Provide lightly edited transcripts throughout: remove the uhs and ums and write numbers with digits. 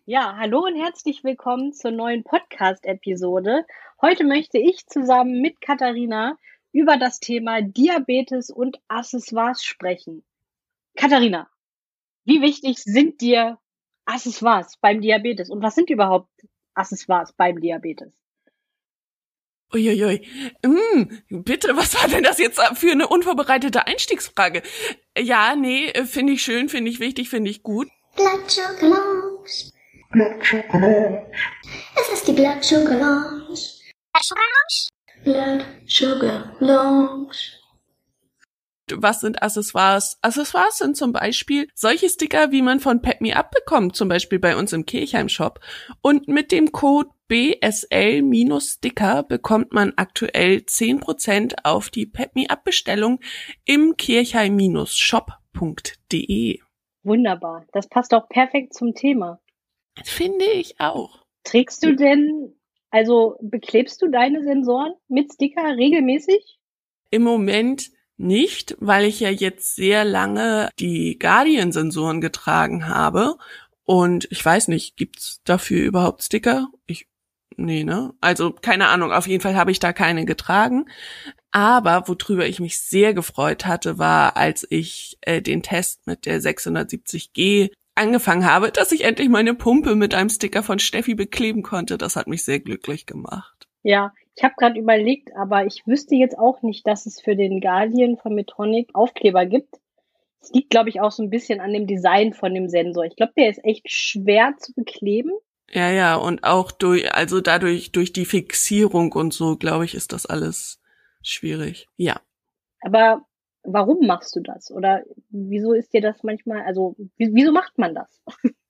Ja, hallo und herzlich willkommen zur neuen Podcast-Episode. Heute möchte ich zusammen mit Katharina über das Thema Diabetes und Accessoires sprechen. Katharina, wie wichtig sind dir Accessoires beim Diabetes und was sind überhaupt Accessoires beim Diabetes? Uiuiui. Bitte, was war denn das jetzt für eine unvorbereitete Einstiegsfrage? Ja, nee, finde ich schön, finde ich wichtig, finde ich gut. Blood Sugar Lounge. Blood Sugar Lounge. Es ist die Blood Sugar Lounge. Blood Sugar Lounge. Blood Sugar Lounge. Was sind Accessoires? Accessoires sind zum Beispiel solche Sticker, wie man von Pep Me Up bekommt, zum Beispiel bei uns im Kirchheim-Shop. Und mit dem Code BSL-Sticker bekommt man aktuell 10% auf die Pep Me Up Bestellung im kirchheim-shop.de. Wunderbar, das passt auch perfekt zum Thema. Finde ich auch. Trägst du denn, also beklebst du deine Sensoren mit Sticker regelmäßig? Im Moment nicht, weil ich ja jetzt sehr lange die Guardian-Sensoren getragen habe. Und ich weiß nicht, gibt's dafür überhaupt Sticker? Nee, ne? Also keine Ahnung, auf jeden Fall habe ich da keine getragen. Aber worüber ich mich sehr gefreut hatte, war, als ich den Test mit der 670G angefangen habe, dass ich endlich meine Pumpe mit einem Sticker von Steffi bekleben konnte. Das hat mich sehr glücklich gemacht. Ja, ich habe gerade überlegt, aber ich wüsste jetzt auch nicht, dass es für den Guardian von Medtronic Aufkleber gibt. Es liegt, glaube ich, auch so ein bisschen an dem Design von dem Sensor. Ich glaube, der ist echt schwer zu bekleben. Ja, und auch durch die Fixierung und so, glaube ich, ist das alles schwierig. Ja. Aber warum machst du das? Oder wieso ist dir das manchmal, also wieso macht man das?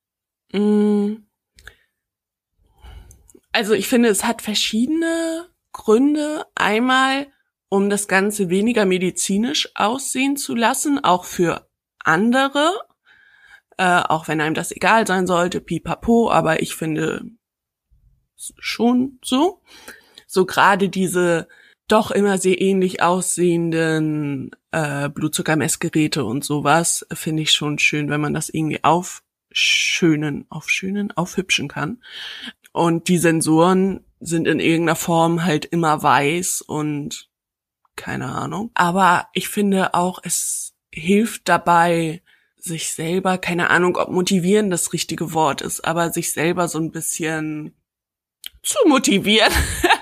Also ich finde, es hat verschiedene Gründe. Einmal, um das Ganze weniger medizinisch aussehen zu lassen, auch für andere, auch wenn einem das egal sein sollte, pipapo, aber ich finde schon so. So gerade diese doch immer sehr ähnlich aussehenden Blutzuckermessgeräte und sowas finde ich schon schön, wenn man das irgendwie aufhübschen kann. Und die Sensoren sind in irgendeiner Form halt immer weiß und keine Ahnung. Aber ich finde auch, es hilft dabei, sich selber, keine Ahnung, ob motivieren das richtige Wort ist, aber sich selber so ein bisschen zu motivieren.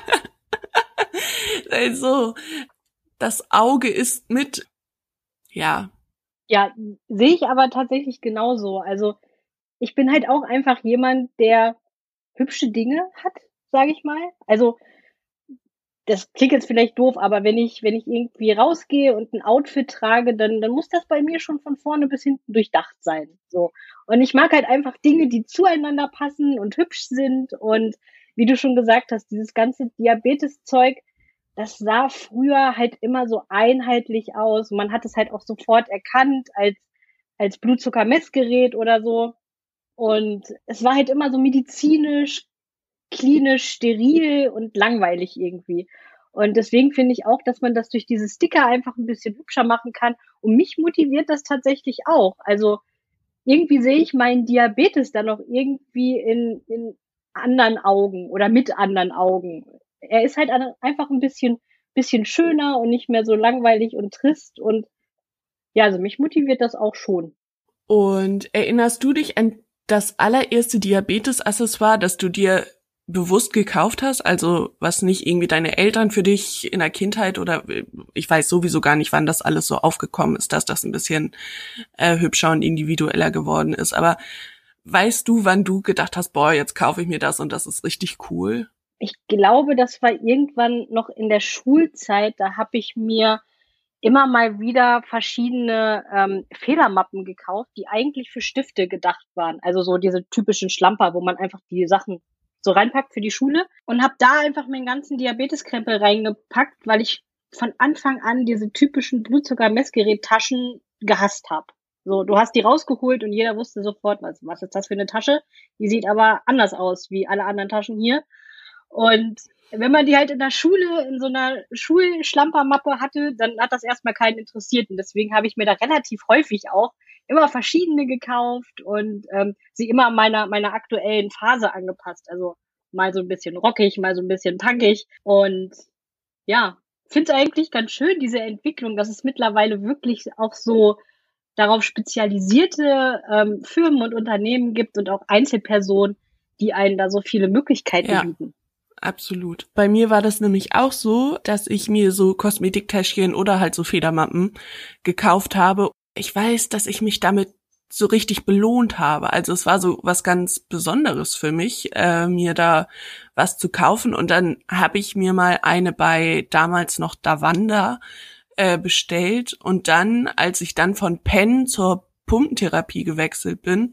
Also, das Auge ist mit, ja. Ja, sehe ich aber tatsächlich genauso. Also ich bin halt auch einfach jemand, der hübsche Dinge hat, sage ich mal. Also das klingt jetzt vielleicht doof, aber wenn ich irgendwie rausgehe und ein Outfit trage, dann muss das bei mir schon von vorne bis hinten durchdacht sein. So. Und ich mag halt einfach Dinge, die zueinander passen und hübsch sind. Und wie du schon gesagt hast, dieses ganze Diabetes-Zeug, das sah früher halt immer so einheitlich aus. Man hat es halt auch sofort erkannt als Blutzuckermessgerät oder so. Und es war halt immer so medizinisch, klinisch, steril und langweilig irgendwie. Und deswegen finde ich auch, dass man das durch diese Sticker einfach ein bisschen hübscher machen kann. Und mich motiviert das tatsächlich auch. Also irgendwie sehe ich meinen Diabetes dann noch irgendwie in anderen Augen oder mit anderen Augen. Er ist halt einfach ein bisschen schöner und nicht mehr so langweilig und trist. Und ja, also mich motiviert das auch schon. Und erinnerst du dich an das allererste Diabetes-Accessoire, das du dir bewusst gekauft hast? Also was nicht irgendwie deine Eltern für dich in der Kindheit oder ich weiß sowieso gar nicht, wann das alles so aufgekommen ist, dass das ein bisschen hübscher und individueller geworden ist. Aber weißt du, wann du gedacht hast, boah, jetzt kaufe ich mir das und das ist richtig cool? Ich glaube, das war irgendwann noch in der Schulzeit. Da habe ich mir immer mal wieder verschiedene Federmappen gekauft, die eigentlich für Stifte gedacht waren. Also so diese typischen Schlamper, wo man einfach die Sachen so reinpackt für die Schule. Und habe da einfach meinen ganzen Diabeteskrempel reingepackt, weil ich von Anfang an diese typischen Blutzucker-Messgerät-Taschen gehasst habe. So, du hast die rausgeholt und jeder wusste sofort, was ist das für eine Tasche? Die sieht aber anders aus wie alle anderen Taschen hier. Und wenn man die halt in der Schule in so einer Schulschlampermappe hatte, dann hat das erstmal keinen interessiert. Und deswegen habe ich mir da relativ häufig auch immer verschiedene gekauft und sie immer meiner aktuellen Phase angepasst. Also mal so ein bisschen rockig, mal so ein bisschen punkig. Und ja, finde es eigentlich ganz schön, diese Entwicklung, dass es mittlerweile wirklich auch so darauf spezialisierte Firmen und Unternehmen gibt und auch Einzelpersonen, die einen da so viele Möglichkeiten bieten. Absolut. Bei mir war das nämlich auch so, dass ich mir so Kosmetiktäschchen oder halt so Federmappen gekauft habe. Ich weiß, dass ich mich damit so richtig belohnt habe. Also es war so was ganz Besonderes für mich, mir da was zu kaufen. Und dann habe ich mir mal eine bei damals noch Davanda bestellt. Und dann, als ich dann von Pen zur Pumpentherapie gewechselt bin,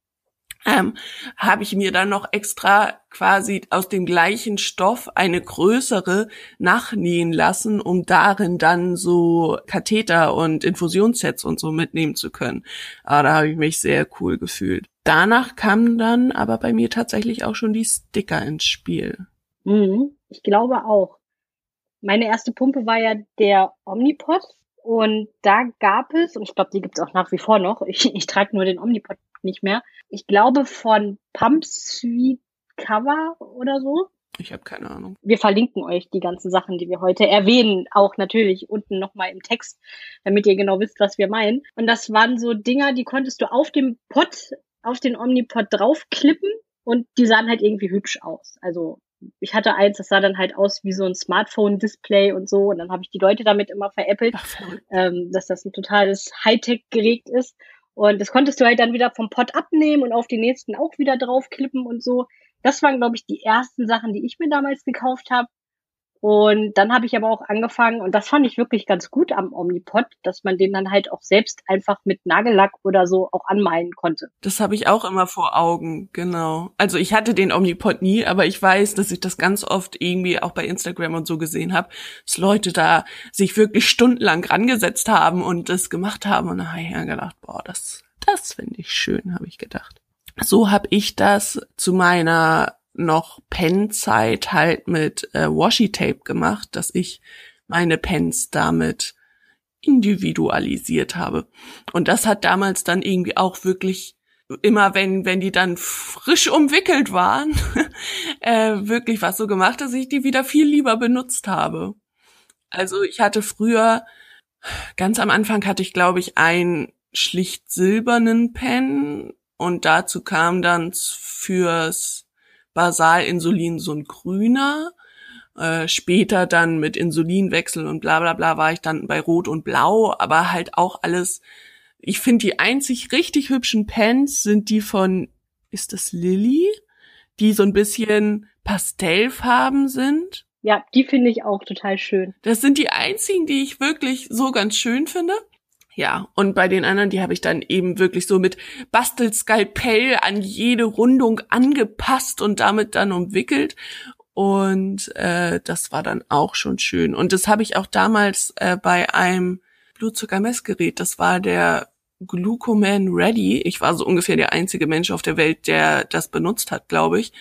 habe ich mir dann noch extra quasi aus dem gleichen Stoff eine größere nachnähen lassen, um darin dann so Katheter und Infusionssets und so mitnehmen zu können. Aber da habe ich mich sehr cool gefühlt. Danach kamen dann aber bei mir tatsächlich auch schon die Sticker ins Spiel. Ich glaube auch. Meine erste Pumpe war ja der Omnipod und da gab es, und ich glaube, die gibt es auch nach wie vor noch, ich trage nur den Omnipod nicht mehr, ich glaube von Pump Sweet Cover oder so. Ich habe keine Ahnung. Wir verlinken euch die ganzen Sachen, die wir heute erwähnen, auch natürlich unten nochmal im Text, damit ihr genau wisst, was wir meinen. Und das waren so Dinger, die konntest du auf dem Pod, auf den Omnipod draufklippen und die sahen halt irgendwie hübsch aus. Also ich hatte eins, das sah dann halt aus wie so ein Smartphone-Display und so. Und dann habe ich die Leute damit immer veräppelt, dass das ein totales Hightech-Gerät ist. Und das konntest du halt dann wieder vom Pod abnehmen und auf den nächsten auch wieder draufklippen und so. Das waren, glaube ich, die ersten Sachen, die ich mir damals gekauft habe. Und dann habe ich aber auch angefangen, und das fand ich wirklich ganz gut am Omnipod, dass man den dann halt auch selbst einfach mit Nagellack oder so auch anmalen konnte. Das habe ich auch immer vor Augen, genau. Also ich hatte den Omnipod nie, aber ich weiß, dass ich das ganz oft irgendwie auch bei Instagram und so gesehen habe, dass Leute da sich wirklich stundenlang rangesetzt haben und das gemacht haben. Und dann habe ich mir gedacht, boah, das finde ich schön, habe ich gedacht. So habe ich das zu meiner noch Pen-Zeit halt mit Washi-Tape gemacht, dass ich meine Pens damit individualisiert habe. Und das hat damals dann irgendwie auch wirklich immer, wenn die dann frisch umwickelt waren, wirklich was so gemacht, dass ich die wieder viel lieber benutzt habe. Also ich hatte früher, ganz am Anfang hatte ich, glaube ich, einen schlicht silbernen Pen und dazu kam dann fürs Basalinsulin so ein grüner. Später dann mit Insulinwechsel und bla bla bla war ich dann bei Rot und Blau, aber halt auch alles. Ich finde, die einzig richtig hübschen Pens sind die von, ist das Lilly? Die so ein bisschen Pastellfarben sind. Ja, die finde ich auch total schön. Das sind die einzigen, die ich wirklich so ganz schön finde. Ja, und bei den anderen, die habe ich dann eben wirklich so mit Bastelskalpell an jede Rundung angepasst und damit dann umwickelt. Und das war dann auch schon schön. Und das habe ich auch damals bei einem Blutzuckermessgerät, das war der Glucoman Ready. Ich war so ungefähr der einzige Mensch auf der Welt, der das benutzt hat, glaube ich.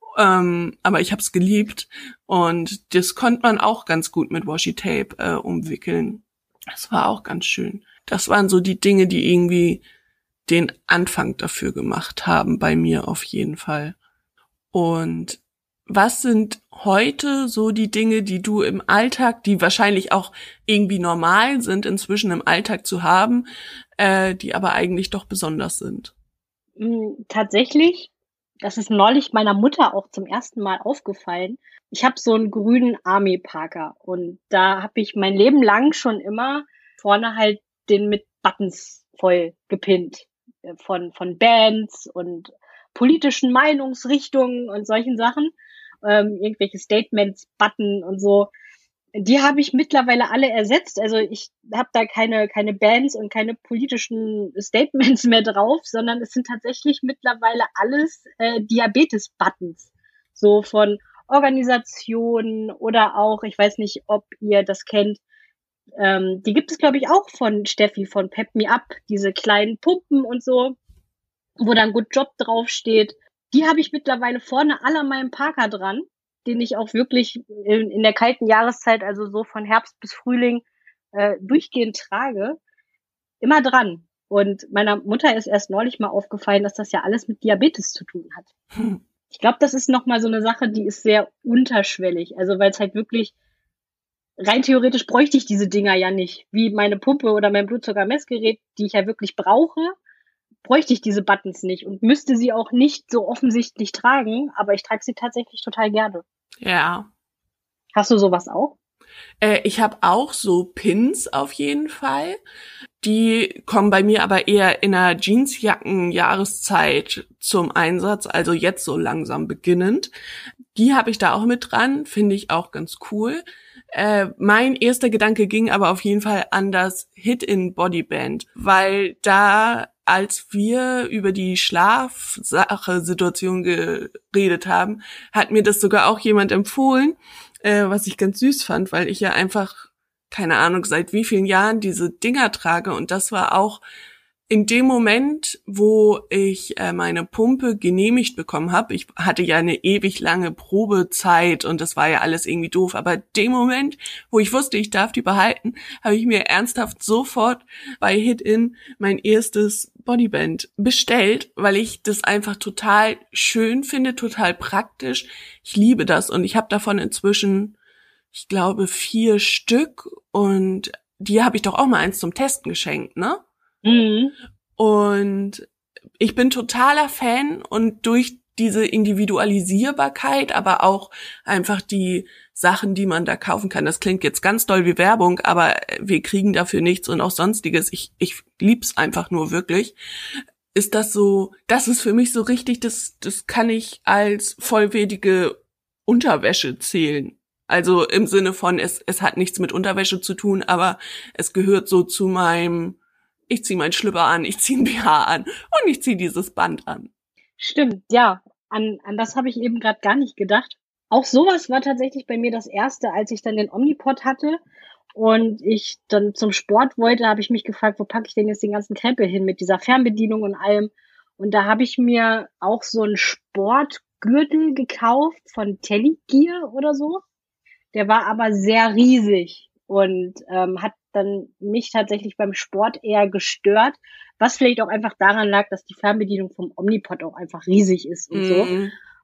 Aber ich habe es geliebt. Und das konnte man auch ganz gut mit Washi-Tape umwickeln. Das war auch ganz schön. Das waren so die Dinge, die irgendwie den Anfang dafür gemacht haben, bei mir auf jeden Fall. Und was sind heute so die Dinge, die du im Alltag, die wahrscheinlich auch irgendwie normal sind, inzwischen im Alltag zu haben, die aber eigentlich doch besonders sind? Tatsächlich, das ist neulich meiner Mutter auch zum ersten Mal aufgefallen. Ich habe so einen grünen Army Parker und da habe ich mein Leben lang schon immer vorne halt den mit Buttons voll gepinnt. Von Bands und politischen Meinungsrichtungen und solchen Sachen. Irgendwelche Statements, Button und so. Die habe ich mittlerweile alle ersetzt. Also ich habe da keine Bands und keine politischen Statements mehr drauf, sondern es sind tatsächlich mittlerweile alles Diabetes-Buttons. So von Organisationen oder auch, ich weiß nicht, ob ihr das kennt, die gibt es, glaube ich, auch von Steffi von Pep Me Up, diese kleinen Pumpen und so, wo dann Good Job draufsteht. Die habe ich mittlerweile vorne alle an meinem Parker dran, den ich auch wirklich in der kalten Jahreszeit, also so von Herbst bis Frühling, durchgehend trage. Immer dran. Und meiner Mutter ist erst neulich mal aufgefallen, dass das ja alles mit Diabetes zu tun hat. Ich glaube, das ist nochmal so eine Sache, die ist sehr unterschwellig. Also weil es halt wirklich, rein theoretisch bräuchte ich diese Dinger ja nicht. Wie meine Pumpe oder mein Blutzuckermessgerät, die ich ja wirklich brauche, bräuchte ich diese Buttons nicht und müsste sie auch nicht so offensichtlich tragen, aber ich trage sie tatsächlich total gerne. Ja. Hast du sowas auch? Ich habe auch so Pins auf jeden Fall. Die kommen bei mir aber eher in der Jeansjacken-Jahreszeit zum Einsatz, also jetzt so langsam beginnend. Die habe ich da auch mit dran, finde ich auch ganz cool. Mein erster Gedanke ging aber auf jeden Fall an das Hit-in-Bodyband, weil da, als wir über die Schlafsache-Situation geredet haben, hat mir das sogar auch jemand empfohlen, was ich ganz süß fand, weil ich ja einfach, keine Ahnung, seit wie vielen Jahren diese Dinger trage. Und das war auch in dem Moment, wo ich meine Pumpe genehmigt bekommen habe. Ich hatte ja eine ewig lange Probezeit und das war ja alles irgendwie doof. Aber dem Moment, wo ich wusste, ich darf die behalten, habe ich mir ernsthaft sofort bei Hit-In mein erstes Bodyband bestellt, weil ich das einfach total schön finde, total praktisch. Ich liebe das und ich habe davon inzwischen, ich glaube, 4 Stück und die habe ich doch auch mal eins zum Testen geschenkt, ne? Mhm. Und ich bin totaler Fan und durch diese Individualisierbarkeit, aber auch einfach die Sachen, die man da kaufen kann. Das klingt jetzt ganz doll wie Werbung, aber wir kriegen dafür nichts und auch Sonstiges. Ich lieb's einfach nur wirklich. Ist das so, das ist für mich so richtig, das kann ich als vollwertige Unterwäsche zählen. Also im Sinne von, es hat nichts mit Unterwäsche zu tun, aber es gehört so zu meinem, ich ziehe meinen Schlüpper an, ich ziehe ein BH an und ich ziehe dieses Band an. Stimmt, ja. An das habe ich eben gerade gar nicht gedacht. Auch sowas war tatsächlich bei mir das Erste, als ich dann den Omnipod hatte und ich dann zum Sport wollte, habe ich mich gefragt, wo packe ich denn jetzt den ganzen Krempel hin mit dieser Fernbedienung und allem. Und da habe ich mir auch so einen Sportgürtel gekauft von Telegear oder so. Der war aber sehr riesig und hat dann mich tatsächlich beim Sport eher gestört, was vielleicht auch einfach daran lag, dass die Fernbedienung vom Omnipod auch einfach riesig ist und so.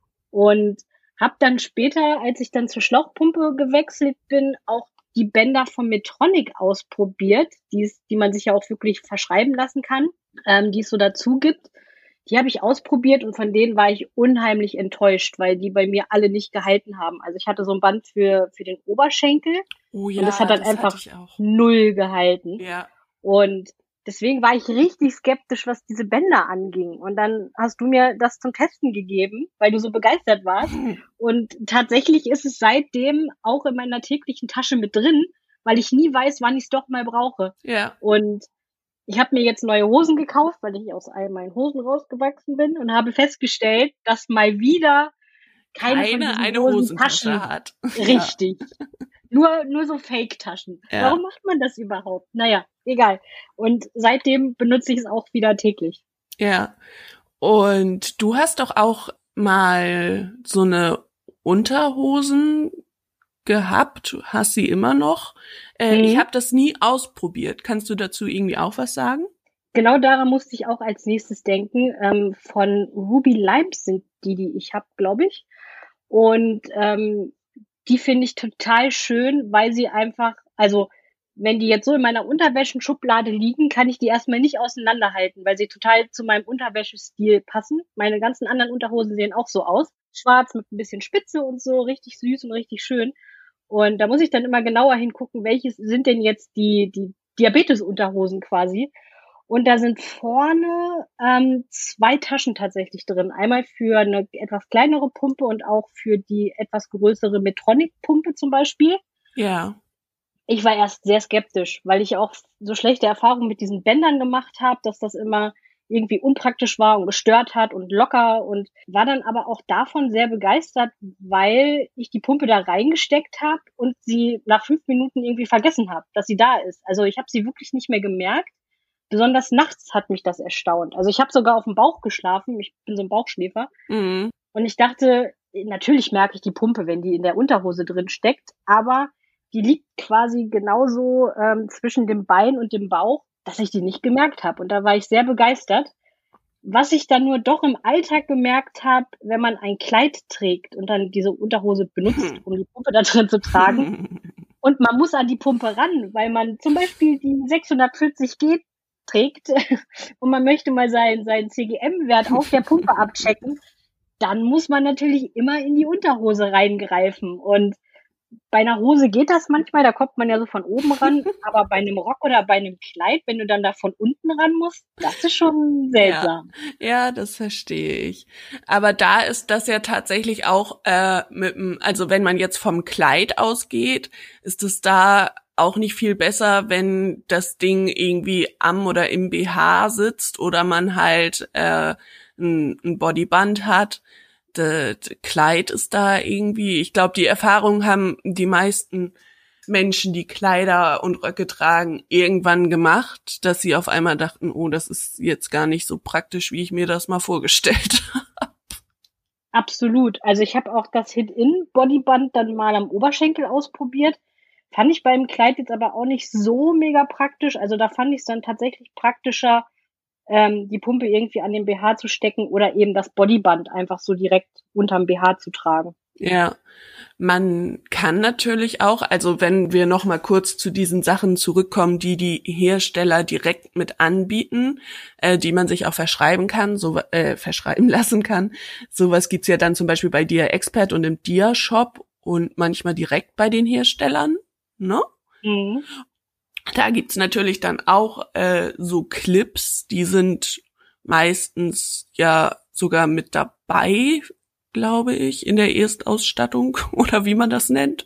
Und habe dann später, als ich dann zur Schlauchpumpe gewechselt bin, auch die Bänder von Medtronic ausprobiert, die man sich ja auch wirklich verschreiben lassen kann, die es so dazu gibt. Die habe ich ausprobiert und von denen war ich unheimlich enttäuscht, weil die bei mir alle nicht gehalten haben. Also ich hatte so ein Band für den Oberschenkel und das hat dann einfach 0 gehalten. Ja. Und deswegen war ich richtig skeptisch, was diese Bänder anging. Und dann hast du mir das zum Testen gegeben, weil du so begeistert warst. Und tatsächlich ist es seitdem auch in meiner täglichen Tasche mit drin, weil ich nie weiß, wann ich es doch mal brauche. Ja. Und ich habe mir jetzt neue Hosen gekauft, weil ich aus all meinen Hosen rausgewachsen bin und habe festgestellt, dass mal wieder keine von diesen eine Hosentasche hat. Richtig. Ja. Nur so Fake-Taschen. Ja. Warum macht man das überhaupt? Naja, egal. Und seitdem benutze ich es auch wieder täglich. Ja. Und du hast doch auch mal so eine Unterhosen gehabt, hast sie immer noch. Ich habe das nie ausprobiert. Kannst du dazu irgendwie auch was sagen? Genau daran musste ich auch als nächstes denken. Von Ruby Limes sind die ich habe, glaube ich. Und die finde ich total schön, weil sie einfach, also wenn die jetzt so in meiner Unterwäschenschublade liegen, kann ich die erstmal nicht auseinanderhalten, weil sie total zu meinem Unterwäschestil passen. Meine ganzen anderen Unterhosen sehen auch so aus. Schwarz mit ein bisschen Spitze und so, richtig süß und richtig schön. Und da muss ich dann immer genauer hingucken, welches sind denn jetzt die Diabetes-Unterhosen quasi. Und da sind vorne 2 Taschen tatsächlich drin. Einmal für eine etwas kleinere Pumpe und auch für die etwas größere Medtronic-Pumpe zum Beispiel. Ja. Ich war erst sehr skeptisch, weil ich auch so schlechte Erfahrungen mit diesen Bändern gemacht habe, dass das immer irgendwie unpraktisch war und gestört hat und locker und war dann aber auch davon sehr begeistert, weil ich die Pumpe da reingesteckt habe und sie nach 5 Minuten irgendwie vergessen habe, dass sie da ist. Also ich habe sie wirklich nicht mehr gemerkt. Besonders nachts hat mich das erstaunt. Also ich habe sogar auf dem Bauch geschlafen. Ich bin so ein Bauchschläfer. Mhm. Und ich dachte, natürlich merke ich die Pumpe, wenn die in der Unterhose drin steckt. Aber die liegt quasi genauso zwischen dem Bein und dem Bauch, dass ich die nicht gemerkt habe. Und da war ich sehr begeistert. Was ich dann nur doch im Alltag gemerkt habe, wenn man ein Kleid trägt und dann diese Unterhose benutzt, um die Pumpe da drin zu tragen, und man muss an die Pumpe ran, weil man zum Beispiel die 640G trägt und man möchte mal seinen CGM-Wert auf der Pumpe abchecken, dann muss man natürlich immer in die Unterhose reingreifen. Und bei einer Hose geht das manchmal, da kommt man ja so von oben ran, aber bei einem Rock oder bei einem Kleid, wenn du dann da von unten ran musst, das ist schon seltsam. Ja, das verstehe ich. Aber da ist das ja tatsächlich auch also wenn man jetzt vom Kleid ausgeht, ist es da auch nicht viel besser, wenn das Ding irgendwie am oder im BH sitzt oder man halt ein Bodyband hat. Das Kleid ist da irgendwie, ich glaube, die Erfahrung haben die meisten Menschen, die Kleider und Röcke tragen, irgendwann gemacht, dass sie auf einmal dachten, oh, das ist jetzt gar nicht so praktisch, wie ich mir das mal vorgestellt habe. Absolut. Also ich habe auch das Hit-In-Bodyband dann mal am Oberschenkel ausprobiert. Fand ich beim Kleid jetzt aber auch nicht so mega praktisch. Also da fand ich es dann tatsächlich praktischer, die Pumpe irgendwie an den BH zu stecken oder eben das Bodyband einfach so direkt unterm BH zu tragen. Ja, man kann natürlich auch, also wenn wir noch mal kurz zu diesen Sachen zurückkommen, die Hersteller direkt mit anbieten, die man sich auch verschreiben kann, verschreiben lassen kann. Sowas gibt's ja dann zum Beispiel bei Dia Expert und im Dia Shop und manchmal direkt bei den Herstellern, ne? Mhm. Da gibt's natürlich dann auch so Clips, die sind meistens ja sogar mit dabei, glaube ich, in der Erstausstattung oder wie man das nennt.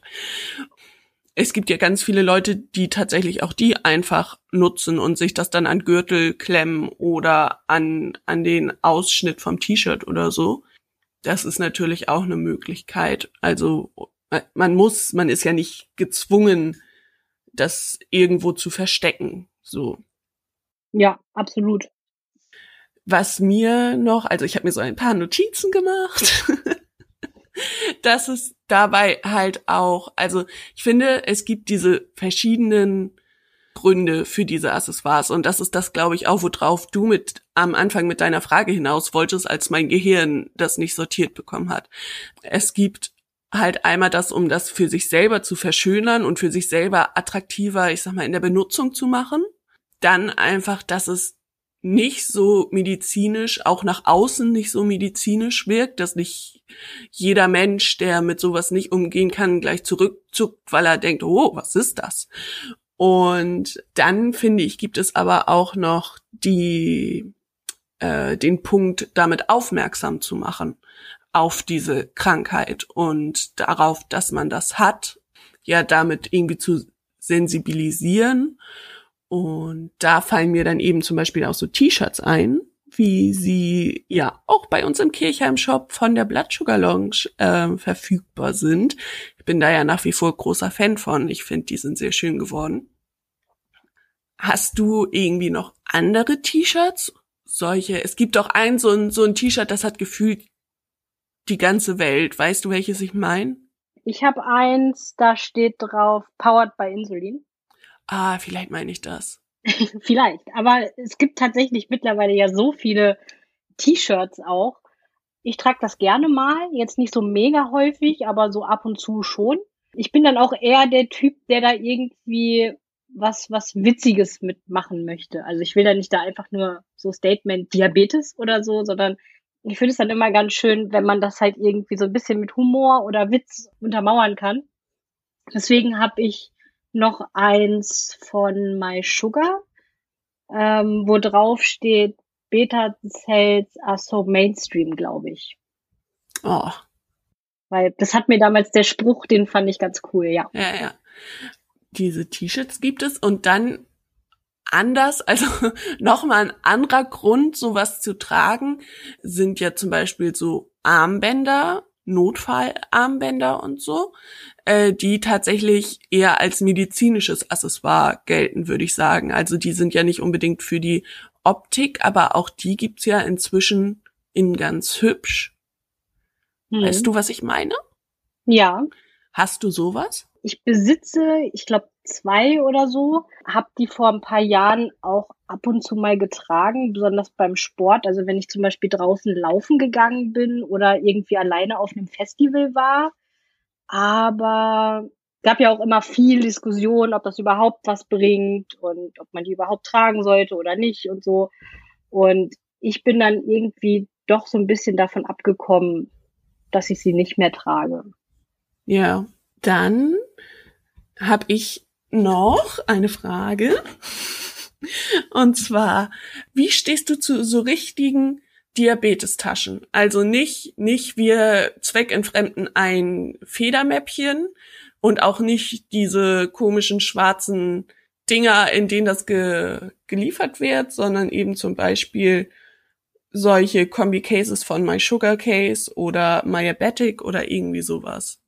Es gibt ja ganz viele Leute, die tatsächlich auch die einfach nutzen und sich das dann an Gürtel klemmen oder an den Ausschnitt vom T-Shirt oder so. Das ist natürlich auch eine Möglichkeit. Also man ist ja nicht gezwungen, das irgendwo zu verstecken, so. Ja, absolut. Was mir noch, also ich habe mir so ein paar Notizen gemacht, dass es dabei halt auch, also ich finde, es gibt diese verschiedenen Gründe für diese Accessoires und das ist das, glaube ich, auch, worauf du am Anfang mit deiner Frage hinaus wolltest, als mein Gehirn das nicht sortiert bekommen hat. Es gibt halt einmal das, um das für sich selber zu verschönern und für sich selber attraktiver, ich sag mal, in der Benutzung zu machen. Dann einfach, dass es nicht so medizinisch, auch nach außen nicht so medizinisch wirkt, dass nicht jeder Mensch, der mit sowas nicht umgehen kann, gleich zurückzuckt, weil er denkt, oh, was ist das? Und dann, finde ich, gibt es aber auch noch den Punkt, damit aufmerksam zu machen auf diese Krankheit und darauf, dass man das hat, ja, damit irgendwie zu sensibilisieren. Und da fallen mir dann eben zum Beispiel auch so T-Shirts ein, wie sie ja auch bei uns im Kirchheim-Shop von der Blood Sugar Lounge verfügbar sind. Ich bin da ja nach wie vor großer Fan von. Ich finde, die sind sehr schön geworden. Hast du irgendwie noch andere T-Shirts? Es gibt doch so ein T-Shirt, das hat gefühlt die ganze Welt. Weißt du, welches ich meine? Ich habe eins, da steht drauf, powered by Insulin. Ah, vielleicht meine ich das. Vielleicht, aber es gibt tatsächlich mittlerweile ja so viele T-Shirts auch. Ich trage das gerne mal, jetzt nicht so mega häufig, aber so ab und zu schon. Ich bin dann auch eher der Typ, der da irgendwie was Witziges mitmachen möchte. Also ich will da nicht da einfach nur so Statement Diabetes oder so, sondern ich finde es dann immer ganz schön, wenn man das halt irgendwie so ein bisschen mit Humor oder Witz untermauern kann. Deswegen habe ich noch eins von My Sugar, wo drauf steht, Beta Cells are so mainstream, glaube ich. Oh. Weil das hat mir damals der Spruch, den fand ich ganz cool, ja. Ja. Diese T-Shirts gibt es und dann anders, also nochmal ein anderer Grund, sowas zu tragen, sind ja zum Beispiel so Armbänder, Notfallarmbänder und so, die tatsächlich eher als medizinisches Accessoire gelten, würde ich sagen. Also die sind ja nicht unbedingt für die Optik, aber auch die gibt's ja inzwischen in ganz hübsch. Weißt du, was ich meine? Ja. Hast du sowas? Ich besitze, ich glaube, 2 oder so, habe die vor ein paar Jahren auch ab und zu mal getragen, besonders beim Sport. Also wenn ich zum Beispiel draußen laufen gegangen bin oder irgendwie alleine auf einem Festival war. Aber gab ja auch immer viel Diskussion, ob das überhaupt was bringt und ob man die überhaupt tragen sollte oder nicht und so. Und ich bin dann irgendwie doch so ein bisschen davon abgekommen, dass ich sie nicht mehr trage. Ja, dann habe ich noch eine Frage. Und zwar, wie stehst du zu so richtigen Diabetestaschen? Also nicht wir zweckentfremden ein Federmäppchen und auch nicht diese komischen schwarzen Dinger, in denen das geliefert wird, sondern eben zum Beispiel solche Kombi-Cases von My Sugar Case oder Myabetic oder irgendwie sowas.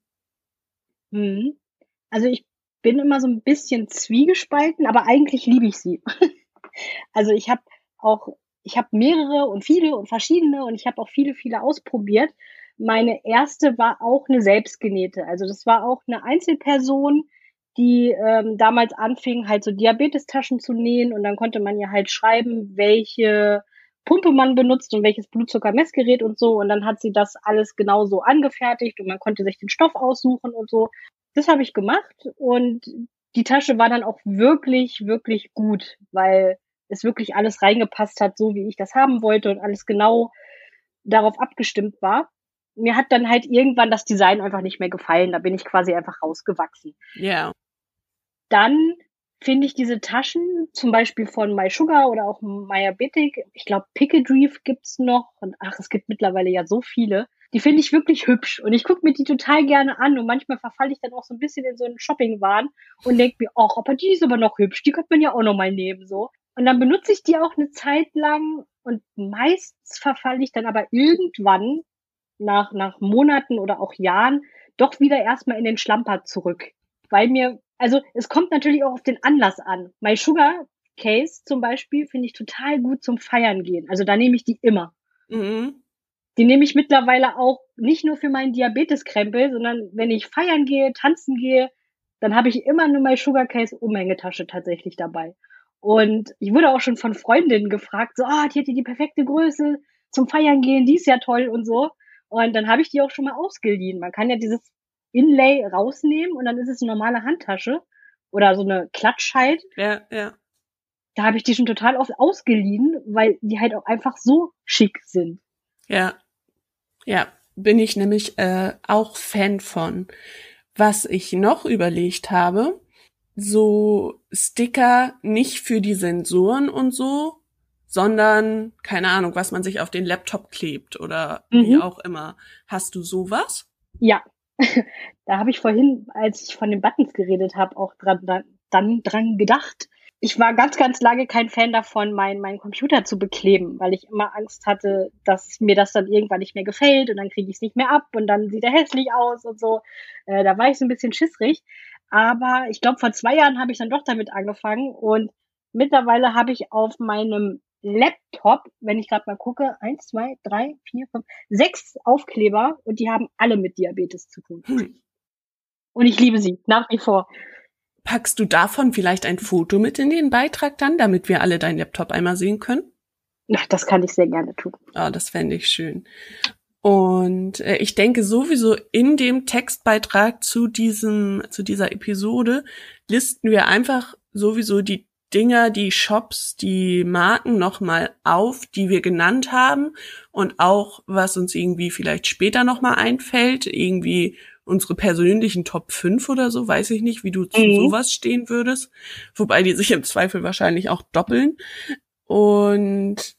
Also ich bin immer so ein bisschen zwiegespalten, aber eigentlich liebe ich sie. Also ich habe mehrere und viele und verschiedene und ich habe auch viele ausprobiert. Meine erste war auch eine selbstgenähte. Also das war auch eine Einzelperson, die damals anfing, halt so Diabetestaschen zu nähen und dann konnte man ihr halt schreiben, welche Pumpe man benutzt und welches Blutzuckermessgerät und so. Und dann hat sie das alles genauso angefertigt und man konnte sich den Stoff aussuchen und so. Das habe ich gemacht und die Tasche war dann auch wirklich gut, weil es wirklich alles reingepasst hat, so wie ich das haben wollte und alles genau darauf abgestimmt war. Mir hat dann halt irgendwann das Design einfach nicht mehr gefallen. Da bin ich quasi einfach rausgewachsen. Ja. Yeah. Dann finde ich diese Taschen, zum Beispiel von My Sugar oder auch Myabetic, ich glaube Pickledreef gibt's noch und es gibt mittlerweile ja so viele. Die finde ich wirklich hübsch und ich gucke mir die total gerne an und manchmal verfalle ich dann auch so ein bisschen in so einen Shopping-Wahn und denke mir, ach, aber die ist aber noch hübsch, die könnte man ja auch noch mal nehmen, so. Und dann benutze ich die auch eine Zeit lang und meistens verfalle ich dann aber irgendwann nach Monaten oder auch Jahren doch wieder erstmal in den Schlamper zurück. Also es kommt natürlich auch auf den Anlass an. My Sugar Case zum Beispiel finde ich total gut zum Feiern gehen. Also da nehme ich die immer. Mhm. Die nehme ich mittlerweile auch nicht nur für meinen Diabeteskrempel, sondern wenn ich feiern gehe, tanzen gehe, dann habe ich immer nur My Sugar Case Umhängetasche tatsächlich dabei. Und ich wurde auch schon von Freundinnen gefragt, so, die hätte die perfekte Größe zum Feiern gehen, die ist ja toll und so. Und dann habe ich die auch schon mal ausgeliehen. Man kann ja dieses Inlay rausnehmen und dann ist es eine normale Handtasche oder so eine Klatsch halt. Ja. Da habe ich die schon total oft ausgeliehen, weil die halt auch einfach so schick sind. Ja, bin ich nämlich auch Fan von. Was ich noch überlegt habe, so Sticker nicht für die Sensoren und so, sondern, keine Ahnung, was man sich auf den Laptop klebt oder wie auch immer. Hast du sowas? Ja, da habe ich vorhin, als ich von den Buttons geredet habe, auch dran gedacht. Ich war ganz lange kein Fan davon, meinen Computer zu bekleben, weil ich immer Angst hatte, dass mir das dann irgendwann nicht mehr gefällt und dann kriege ich es nicht mehr ab und dann sieht er hässlich aus und so. Da war ich so ein bisschen schisserig. Aber ich glaube, vor 2 Jahren habe ich dann doch damit angefangen und mittlerweile habe ich auf meinem Laptop, wenn ich gerade mal gucke, 1, 2, 3, 4, 5, 6 Aufkleber und die haben alle mit Diabetes zu tun. Und ich liebe sie, nach wie vor. Packst du davon vielleicht ein Foto mit in den Beitrag dann, damit wir alle deinen Laptop einmal sehen können? Ja, das kann ich sehr gerne tun. Oh, das fände ich schön. Und ich denke sowieso in dem Textbeitrag zu dieser Episode listen wir einfach sowieso die Dinger, die Shops, die Marken nochmal auf, die wir genannt haben und auch, was uns irgendwie vielleicht später nochmal einfällt, irgendwie unsere persönlichen Top 5 oder so, weiß ich nicht, wie du zu sowas stehen würdest, wobei die sich im Zweifel wahrscheinlich auch doppeln. Und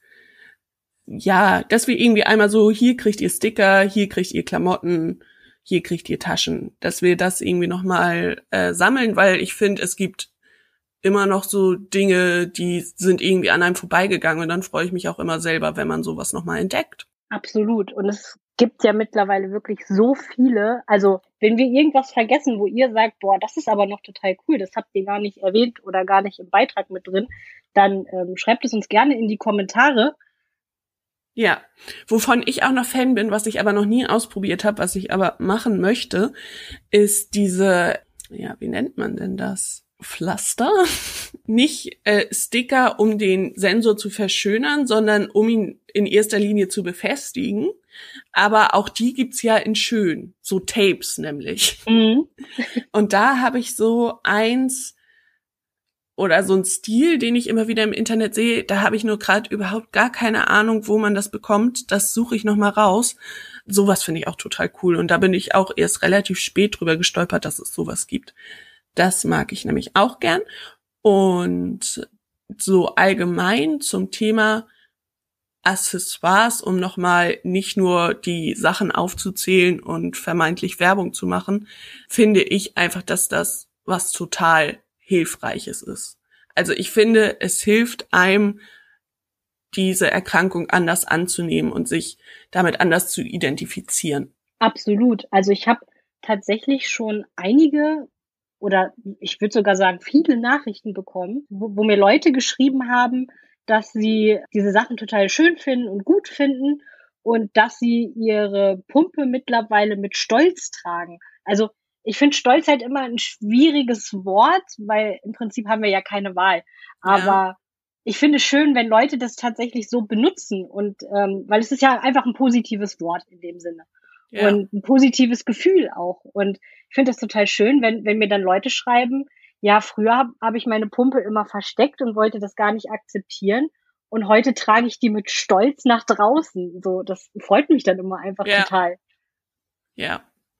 ja, dass wir irgendwie einmal so, hier kriegt ihr Sticker, hier kriegt ihr Klamotten, hier kriegt ihr Taschen, dass wir das irgendwie nochmal sammeln, weil ich finde, es gibt immer noch so Dinge, die sind irgendwie an einem vorbeigegangen und dann freue ich mich auch immer selber, wenn man sowas nochmal entdeckt. Absolut. Und es gibt ja mittlerweile wirklich so viele. Also wenn wir irgendwas vergessen, wo ihr sagt, boah, das ist aber noch total cool, das habt ihr gar nicht erwähnt oder gar nicht im Beitrag mit drin, dann schreibt es uns gerne in die Kommentare. Ja, wovon ich auch noch Fan bin, was ich aber noch nie ausprobiert habe, was ich aber machen möchte, ist diese, ja, wie nennt man denn das? Pflaster, nicht Sticker, um den Sensor zu verschönern, sondern um ihn in erster Linie zu befestigen. Aber auch die gibt's ja in schön, so Tapes nämlich. Mhm. Und da habe ich so eins oder so ein Stil, den ich immer wieder im Internet sehe. Da habe ich nur gerade überhaupt gar keine Ahnung, wo man das bekommt. Das suche ich noch mal raus. Sowas finde ich auch total cool. Und da bin ich auch erst relativ spät drüber gestolpert, dass es sowas gibt. Das mag ich nämlich auch gern. Und so allgemein zum Thema Accessoires, um nochmal nicht nur die Sachen aufzuzählen und vermeintlich Werbung zu machen, finde ich einfach, dass das was total Hilfreiches ist. Also ich finde, es hilft einem, diese Erkrankung anders anzunehmen und sich damit anders zu identifizieren. Absolut. Also ich habe tatsächlich schon einige oder ich würde sogar sagen viele Nachrichten bekommen, wo mir Leute geschrieben haben, dass sie diese Sachen total schön finden und gut finden und dass sie ihre Pumpe mittlerweile mit Stolz tragen. Also ich finde Stolz halt immer ein schwieriges Wort, weil im Prinzip haben wir ja keine Wahl. Aber ich finde es schön, wenn Leute das tatsächlich so benutzen und weil es ist ja einfach ein positives Wort in dem Sinne. Ja. Und ein positives Gefühl auch. Und ich finde das total schön, wenn mir dann Leute schreiben, ja, früher hab ich meine Pumpe immer versteckt und wollte das gar nicht akzeptieren. Und heute trage ich die mit Stolz nach draußen. So, das freut mich dann immer einfach total. Ja,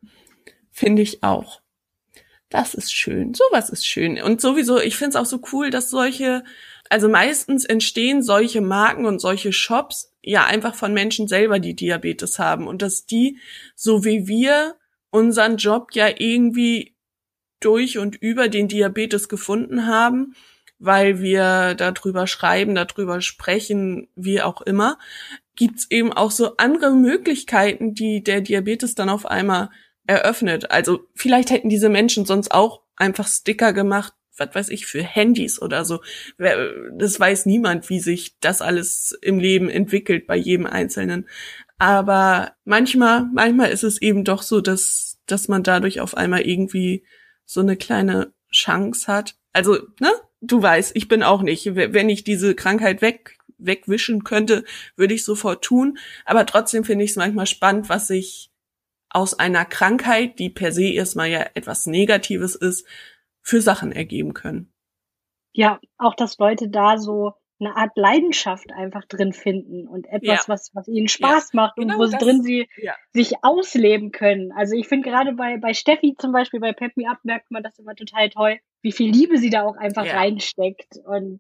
finde ich auch. Das ist schön. Sowas ist schön. Und sowieso, ich finde es auch so cool, dass also meistens entstehen solche Marken und solche Shops ja einfach von Menschen selber, die Diabetes haben. Und dass die, so wie wir, unseren Job ja irgendwie durch und über den Diabetes gefunden haben, weil wir darüber schreiben, darüber sprechen, wie auch immer, gibt's eben auch so andere Möglichkeiten, die der Diabetes dann auf einmal eröffnet. Also vielleicht hätten diese Menschen sonst auch einfach Sticker gemacht, was weiß ich, für Handys oder so. Das weiß niemand, wie sich das alles im Leben entwickelt bei jedem Einzelnen. Aber manchmal ist es eben doch so, dass man dadurch auf einmal irgendwie so eine kleine Chance hat. Also, ne? Du weißt, ich bin auch nicht. Wenn ich diese Krankheit wegwischen könnte, würde ich sofort tun. Aber trotzdem finde ich es manchmal spannend, was sich aus einer Krankheit, die per se erstmal ja etwas Negatives ist, für Sachen ergeben können. Ja, auch dass Leute da so eine Art Leidenschaft einfach drin finden und etwas, was ihnen Spaß macht und wo drin sie sich ausleben können. Also ich finde gerade bei Steffi zum Beispiel, bei Pep Me Up merkt man das immer total toll, wie viel Liebe sie da auch einfach reinsteckt. Und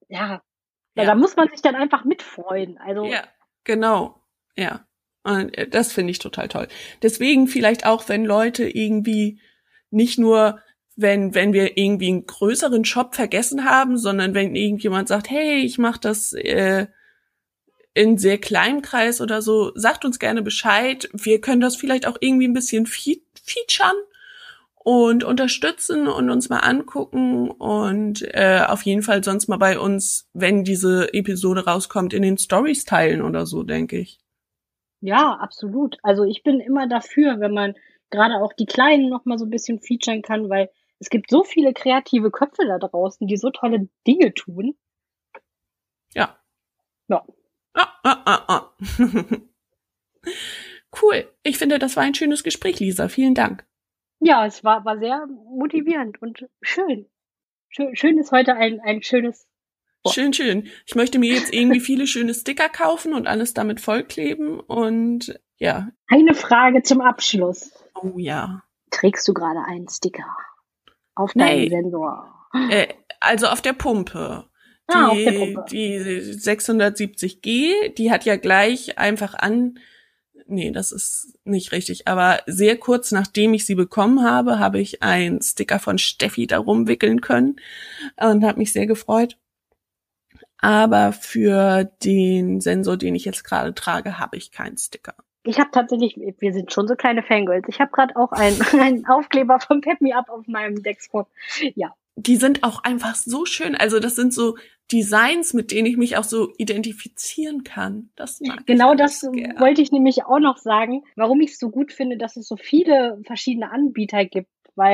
da muss man sich dann einfach mitfreuen. Also ja, genau, ja. Und das finde ich total toll. Deswegen vielleicht auch, wenn Leute irgendwie nicht nur, wenn wir irgendwie einen größeren Shop vergessen haben, sondern wenn irgendjemand sagt, hey, ich mache das in sehr kleinem Kreis oder so, sagt uns gerne Bescheid. Wir können das vielleicht auch irgendwie ein bisschen featuren und unterstützen und uns mal angucken und auf jeden Fall sonst mal bei uns, wenn diese Episode rauskommt, in den Stories teilen oder so, denke ich. Ja, absolut. Also ich bin immer dafür, wenn man gerade auch die Kleinen noch mal so ein bisschen featuren kann, weil es gibt so viele kreative Köpfe da draußen, die so tolle Dinge tun. Ja. Ja. Cool. Ich finde, das war ein schönes Gespräch, Lisa. Vielen Dank. Ja, es war sehr motivierend und schön. Schön ist heute ein schönes Wort. Schön. Ich möchte mir jetzt irgendwie viele schöne Sticker kaufen und alles damit vollkleben und ja. Eine Frage zum Abschluss. Oh ja. Trägst du gerade einen Sticker auf deinen Sensor? Also auf der Pumpe. Auf der Pumpe. Die 670G, die hat ja gleich einfach das ist nicht richtig, aber sehr kurz nachdem ich sie bekommen habe, habe ich einen Sticker von Steffi da rumwickeln können und habe mich sehr gefreut. Aber für den Sensor, den ich jetzt gerade trage, habe ich keinen Sticker. Ich habe tatsächlich, wir sind schon so kleine Fangirls, ich habe gerade auch einen Aufkleber von Pep Me Up auf meinem Desktop. Ja. Die sind auch einfach so schön. Also das sind so Designs, mit denen ich mich auch so identifizieren kann. Das mag genau, das wollte ich nämlich auch noch sagen, warum ich es so gut finde, dass es so viele verschiedene Anbieter gibt, weil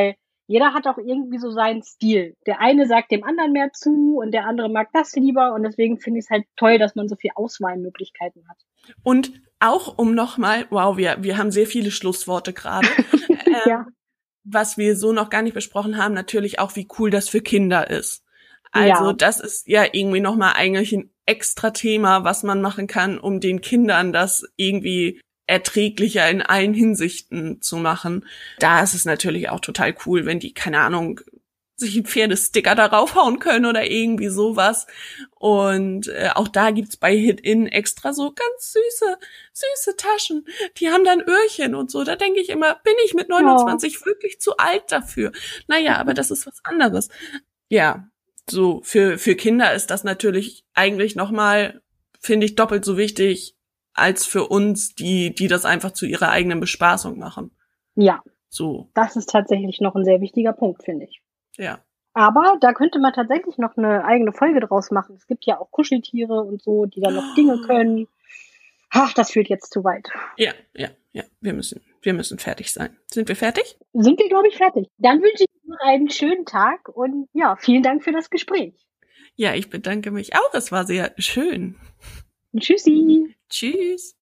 jeder hat auch irgendwie so seinen Stil. Der eine sagt dem anderen mehr zu und der andere mag das lieber und deswegen finde ich es halt toll, dass man so viel Auswahlmöglichkeiten hat. Und auch wow, wir haben sehr viele Schlussworte gerade. Ja. Was wir so noch gar nicht besprochen haben, natürlich auch, wie cool das für Kinder ist. Also das ist ja irgendwie nochmal eigentlich ein extra Thema, was man machen kann, um den Kindern das irgendwie erträglicher in allen Hinsichten zu machen. Da ist es natürlich auch total cool, wenn die, keine Ahnung, sich einen Pferdesticker darauf hauen können oder irgendwie sowas. Und auch da gibt's bei Hit-In extra so ganz süße Taschen. Die haben dann Öhrchen und so. Da denke ich immer, bin ich mit 29 wirklich zu alt dafür? Naja, aber das ist was anderes. Ja, so für Kinder ist das natürlich eigentlich nochmal, finde ich, doppelt so wichtig als für uns, die das einfach zu ihrer eigenen Bespaßung machen. Ja. So. Das ist tatsächlich noch ein sehr wichtiger Punkt, finde ich. Ja. Aber da könnte man tatsächlich noch eine eigene Folge draus machen. Es gibt ja auch Kuscheltiere und so, die dann noch Dinge können. Ach, das führt jetzt zu weit. Ja. Wir müssen fertig sein. Sind wir fertig? Sind wir, glaube ich, fertig. Dann wünsche ich noch einen schönen Tag und ja, vielen Dank für das Gespräch. Ja, ich bedanke mich auch. Es war sehr schön. Tschüssi. Tschüss.